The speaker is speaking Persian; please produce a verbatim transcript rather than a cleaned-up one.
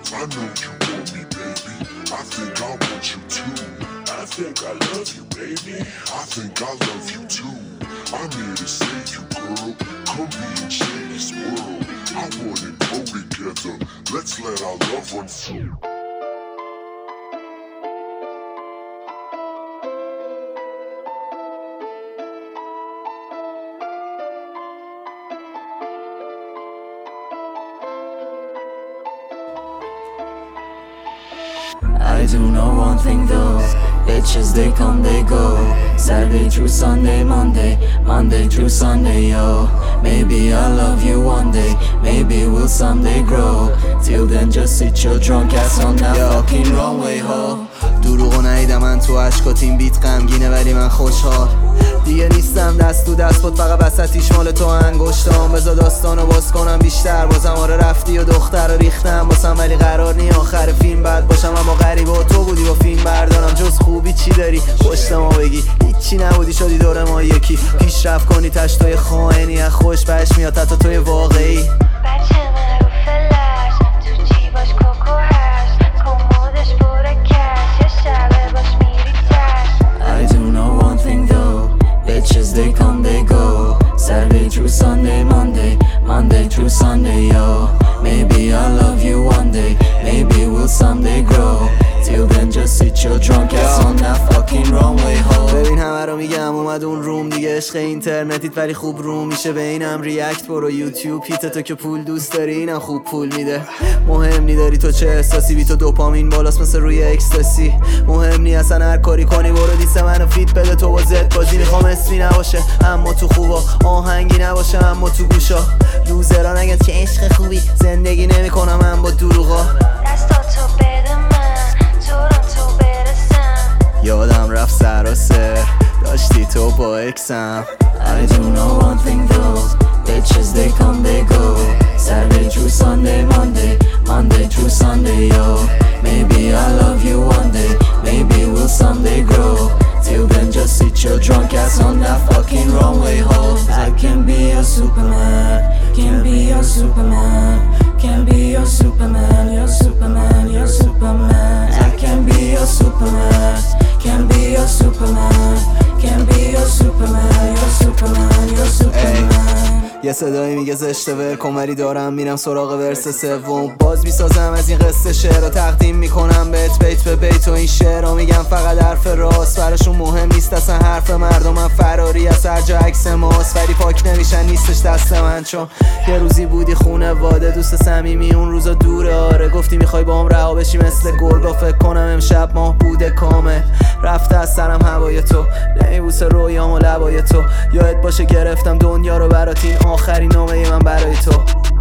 I know you want me, baby. I think I want you too. I think I love you, baby. I think I love you too. I'm here to save you, girl. Come be in Shady's world. I wanna grow together. Let's let our love run through. I do know one thing though, bitches they come they go. Saturday through Sunday, Monday, Monday through Sunday, yo. Maybe I'll love you one day, maybe we'll someday grow. Till then just sit your drunk ass on that fucking runway, ho. دروغو ندیدم من تو عشقات، این بیت غمگینه ولی من خوشحال. دیگه نیستم دست تو دست بود، فقط وسطیش مال تو انگشتام. بذار داستانو باز کنم بیشتر، بازم آره رفتی و دختر رو ریختم واسم، ولی قرار نی آخر فیلم بد باشم. اما غریبه و تو بودی با فیلم بردارم، جز خوبی چی داری پشت ما بگی؟ هیچی نبودی شدی دور ما یکی. پیشرفت کنی تشتای خائنی، از خوش بهش میاد حتی توی واقعی. بچه من رو فلش تو جیباش کوکو هشت، کمودش پر کش، یه شبه باش میری تش. I do know one thing though, bitches they come they go. Saturday through Sunday, Monday, Monday through Sunday, yo. Maybe I'll love you one day, maybe we'll someday grow. Till then just sit your drunk ass on that fucking runway, ho. ببین همه رو میگم اومد اون روم دیگه، عشق اینترنتیت ولی خوب روم میشه. به اینم ریاکت برو یوتیوب، هیت تو که پول دوست داری اینم خوب پول میده. مهم نی داری تو چه احساسی، بی تو دوپامین بالاست مثل روی اکستاسی. مهم نی اصلا هر کاری کنی، برو دیس منو فیت بده تو با زد بازی. میخوام اسمی نباشه اما تو خوبا، آهنگی نباشه اما تو گوشا. لوزرا نگن چه عشق خوبی، زندگی نمیکنم من با دروغا. دستاتو بده من تورنتو برسم. یادم رفت سراسر داشتی تو با اکسم. I do know one thing though, bitches they come they go. Saturday through Sunday, Monday, Monday through Sunday, yo. Maybe I'll love you one day, maybe we'll someday grow. Till then just sit your drunk ass on that fucking runway, ho. I can be your Superman, can be your Superman, can be your Superman, your Superman, your Superman. I can be your Superman, can be your Superman, can be your Superman, your Superman, your Superman. یه صدایی میگه زشته ول کن، ولی دارم میرم سراغ ورس سوم. باز میسازم از این قصه شعر رو تقدیم میکنم بهت بیت به بیت. و این شعر رو میگم فقط حرف راست، براشون مهم نیست اصلا حرف مردم. من فراری از هر جا عکس ماست، ولی پاک نمیشن نیستش دست من. چون یه روزی بودی خونه واده دوست صمیمی، اون روزا دوره. آره گفتی میخوای با هم رها بشی مثل گرگا، فکر کنم امشب ماه بوده کامل. رفته از سرم هوای تو، نمیبوسه رویام و لبای تو. یادت باشه گرفتم دنیا رو برات، این آخرین نامه من برای تو.